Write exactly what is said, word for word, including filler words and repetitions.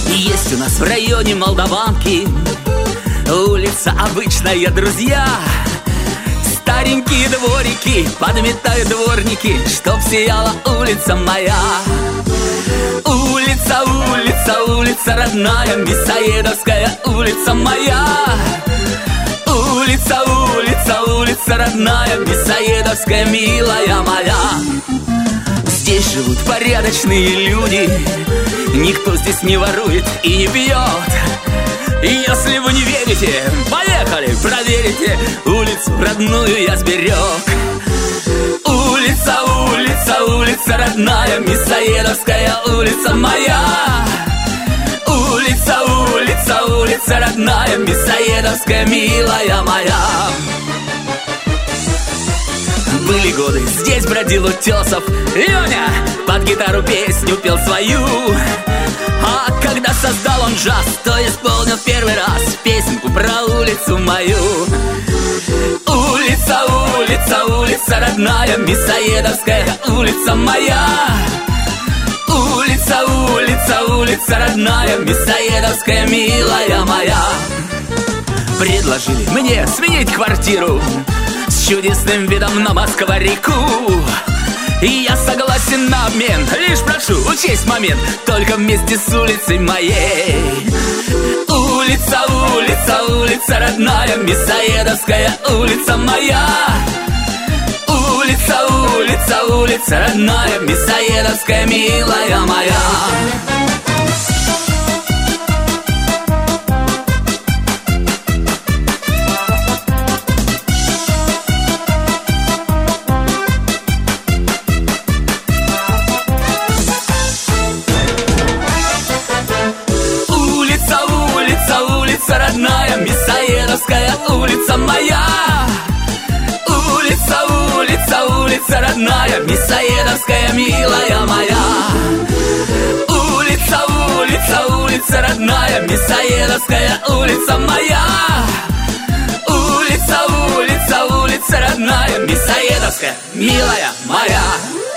Есть у нас в районе Молдаванки улица обычная, друзья. Старенькие дворики подметают дворники, чтоб сияла улица моя. Улица, улица, улица родная, Мясоедовская улица моя. Улица, улица, улица родная, Мясоедовская, милая моя. Здесь живут порядочные люди, никто здесь не ворует и не пьет. И если вы не верите, поехали, проверите, улицу родную я сберег. Улица, улица, улица родная, Мясоедовская улица моя. Улица, улица, улица родная, Мясоедовская, милая моя. Были годы, здесь бродил Утесов, Леня под гитару песню пел свою. А когда создал он джаз, то исполнил первый раз песенку про улицу мою. Улица, улица, улица родная, Мясоедовская улица моя. Улица, улица, улица родная, Мясоедовская, милая моя. Предложили мне сменить квартиру с чудесным видом на Москва-реку. И я согласен на обмен, лишь прошу учесть момент, только вместе с улицей моей. Улица, улица, улица родная, Мясоедовская улица моя. Улица, улица, улица родная, Мясоедовская, милая моя. Родная, Мясоедовская улица моя. Улица, улица, улица родная, Мясоедовская, милая моя. Улица, улица, улица родная, Мясоедовская улица моя. Улица, улица, улица родная, Мясоедовская, милая моя.